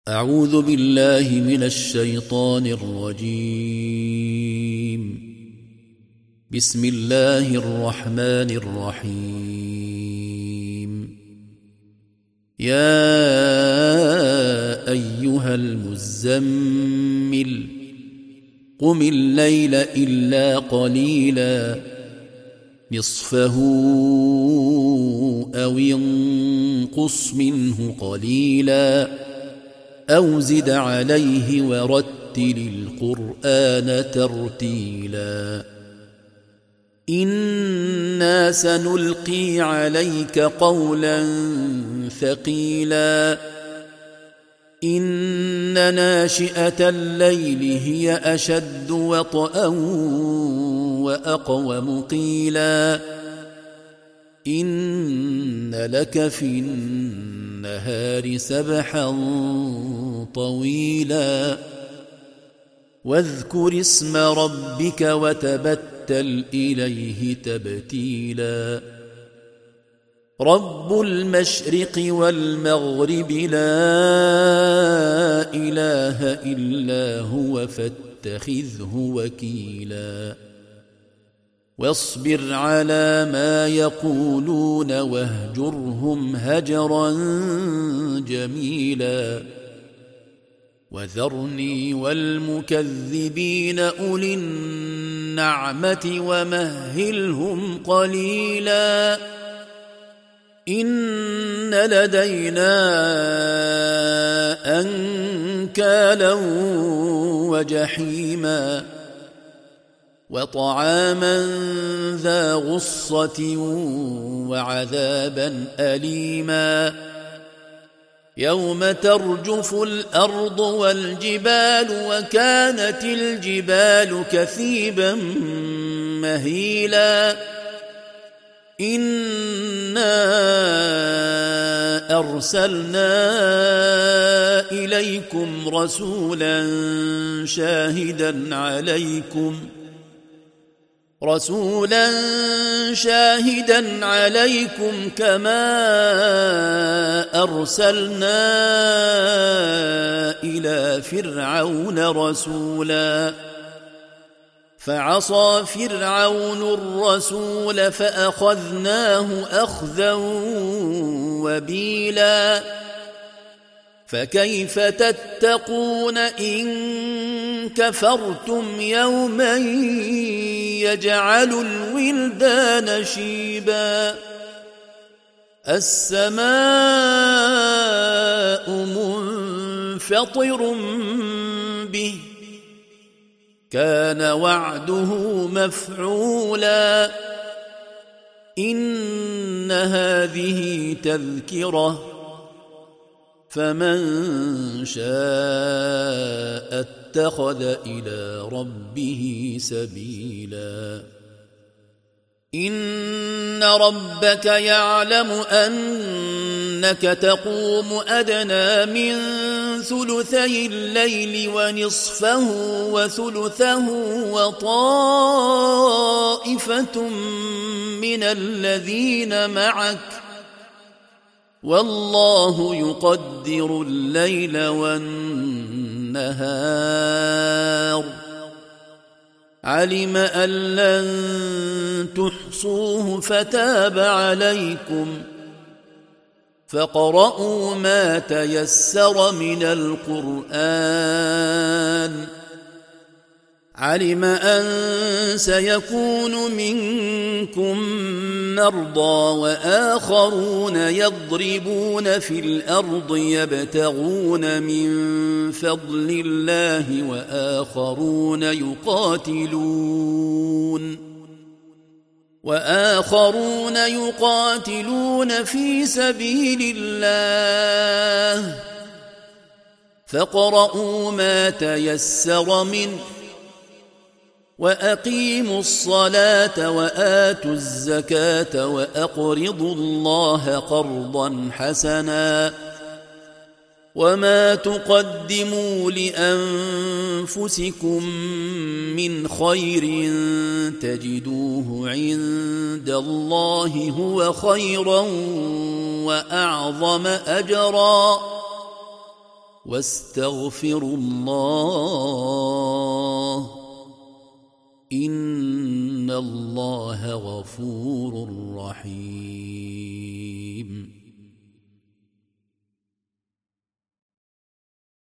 أعوذ بالله من الشيطان الرجيم. بسم الله الرحمن الرحيم. يا أيها المزمل قم الليل إلا قليلا نصفه أو انقص منه قليلا أو زد عليه ورتل القرآن ترتيلا إنا سنلقي عليك قولا ثقيلا إن ناشئة الليل هي أشد وطئا وأقوم قيلا إن لك في النهار سبحا طويلا واذكر اسم ربك وتبتل إليه تبتيلا رب المشرق والمغرب لا إله إلا هو فاتخذه وكيلا واصبر على ما يقولون واهجرهم هجرا جميلا وذرني والمكذبين أولي النعمة ومهلهم قليلا إن لدينا أنكالا وجحيما وطعاما ذا غصة وعذابا أليما يوم ترجف الأرض والجبال وكانت الجبال كثيبا مهيلا إنا أرسلنا إليكم رسولا شاهدا عليكم كما أرسلنا إلى فرعون رسولا فعصى فرعون الرسول فأخذناه أخذا وبيلا فكيف تتقون إن كفرتم يوما يجعل الولدان شيبا السماء منفطر به كان وعده مفعولا إن هذه تذكرة فمن شاء اتخذ إلى ربه سبيلا إن ربك يعلم أنك تقوم أدنى من ثلثي الليل ونصفه وثلثه وطائفة من الذين معك والله يقدر الليل والنهار علم أن لن تحصوه فتاب عليكم فاقرؤوا ما تيسر من القرآن علم أن سيكون منكم مرضى وآخرون يضربون في الأرض يبتغون من فضل الله وآخرون يقاتلون في سبيل الله فاقرؤوا ما تيسر منه وأقيموا الصلاة وآتوا الزكاة وأقرضوا الله قرضا حسنا وما تقدموا لأنفسكم من خير تجدوه عند الله هو خيرا وأعظم أجرا واستغفروا الله إن الله غفور رحيم.